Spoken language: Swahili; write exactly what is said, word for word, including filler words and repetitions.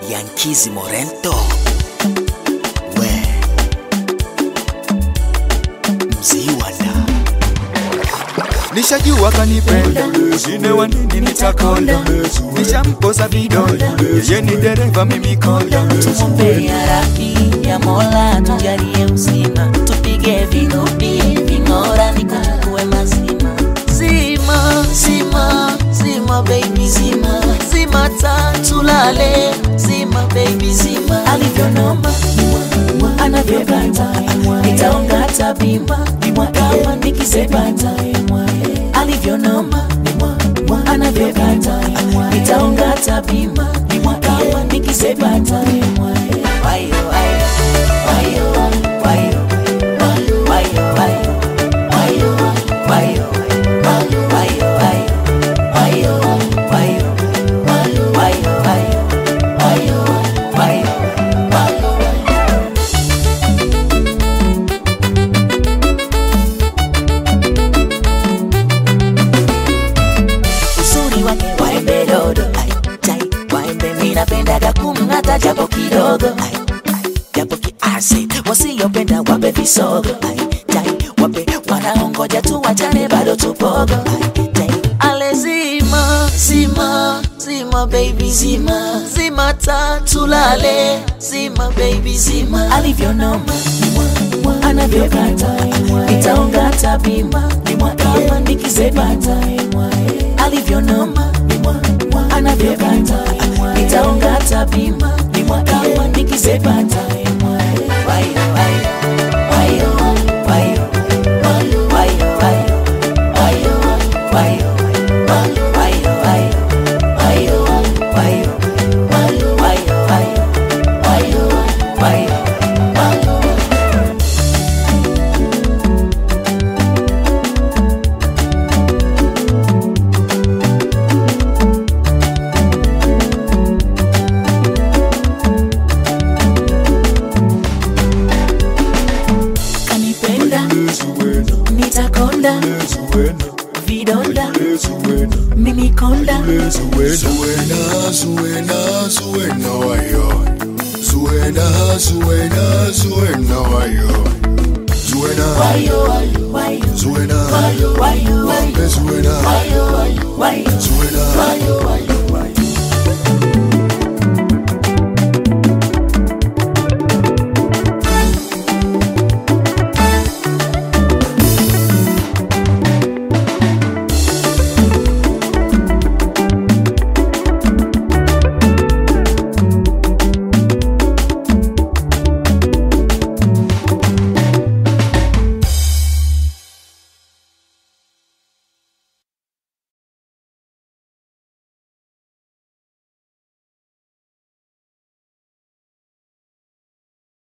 Yankizi Morento, we Mziwanda. Nishajua kanipenda, ine wanini nitakonda. Nishamposa vidole, yeye ni dereva mimi konda. Tumombe ya Rabbi ya Mola tujalie uzima, tupige vinubi vingora nikuwe mazima. Zima, zima, zima baby zima, zima tatulale, zima baby zima. Alivyonoma, anavyokata, nitaongata bima, kama nikisepata. Alivyonoma, anavyokata, nitaongata bima, kama nikisepata. Wayo, wayo, wayo, wayo, wayo, wayo, wayo, wayo, wayo, wayo, wayo, wayo, wayo. Usuri wake waembe dodo, waembe minapendaga kumngata japo kidogo, japo kiasi wasiyopenda wape visogo, wape wanaongoja tu wachane bado tupogo. Ale zima, zima, zima baby zima, zima tatulale, zima baby zima. Alivyonoma, anavyokata, nitaongata bima, kama nikisepata. Alivyonoma, anavyokata, nitaongata bima, kama nikisepata. Wayo, wayo, wayo, wayo, wayo, wayo, wayo, wayo, nitakonda vidonda mimi konda. Zuena, Zuena, Zuena wayo. Zuena, Zuena, Zuena wayo. Zuena, wayo, wayo, Zuena, wayo, wayo, Zuena, wayo, wayo, Zuena, wayo, wayo.